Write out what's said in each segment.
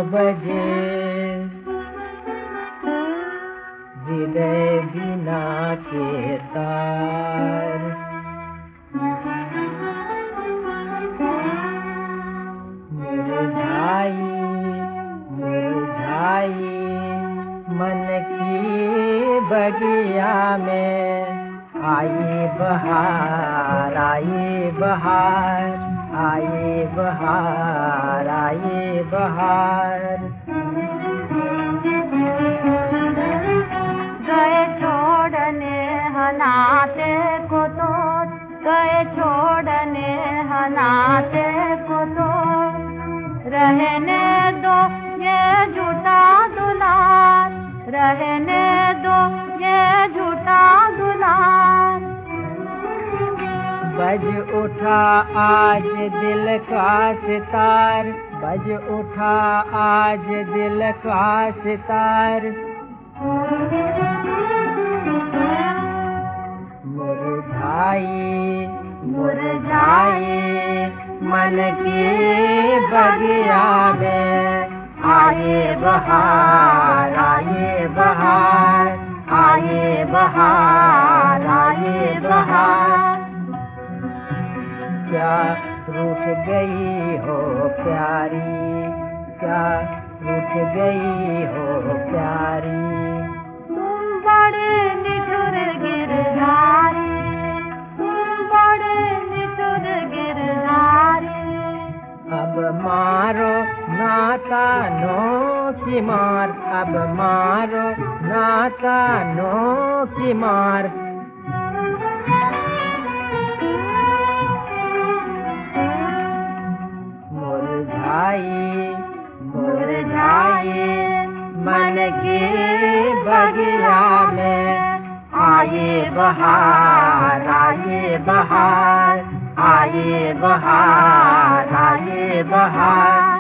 बजे हृदय बिना के तार। मुरझाई मुरझाई मन की बगिया में, आई बहार आई बहार, आई बहार आई बहार। गए छोड़ने हनाते को तो, गए छोड़ने हनाते को तो, रहने दो ये झूठा दुलार, रहने दो ये झूठा दुलार। बज उठा आज दिल का सितार, बज उठा आज दिल का सितार। मुरझाई मुरझाई मन की बगिया में, आए बहार आए बहार, आए बहार आए बहार। क्या रूठ गई हो प्यारी, क्या रूठ गई हो प्यारी। तुम बड़े निठुर गिरधारी, तुम बड़े निठुर गिरधारी। अब मारो नाता नो की मार, अब मारो नाता नो की मार। मुरझाई मुरझाई मन की बगिया में, आए बहार आए बहार, आए बहार आए बहार।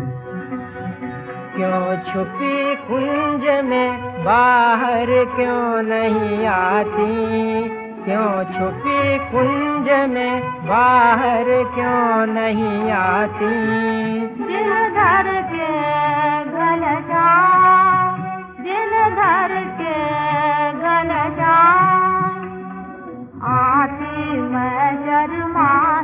क्यों छुपी कुंज में बाहर क्यों नहीं आती, क्यों छुपी कुंज में बाहर क्यों नहीं आती। दिल धर के घनश्याम, दिल धर के घनश्याम, आती मैं शर्मा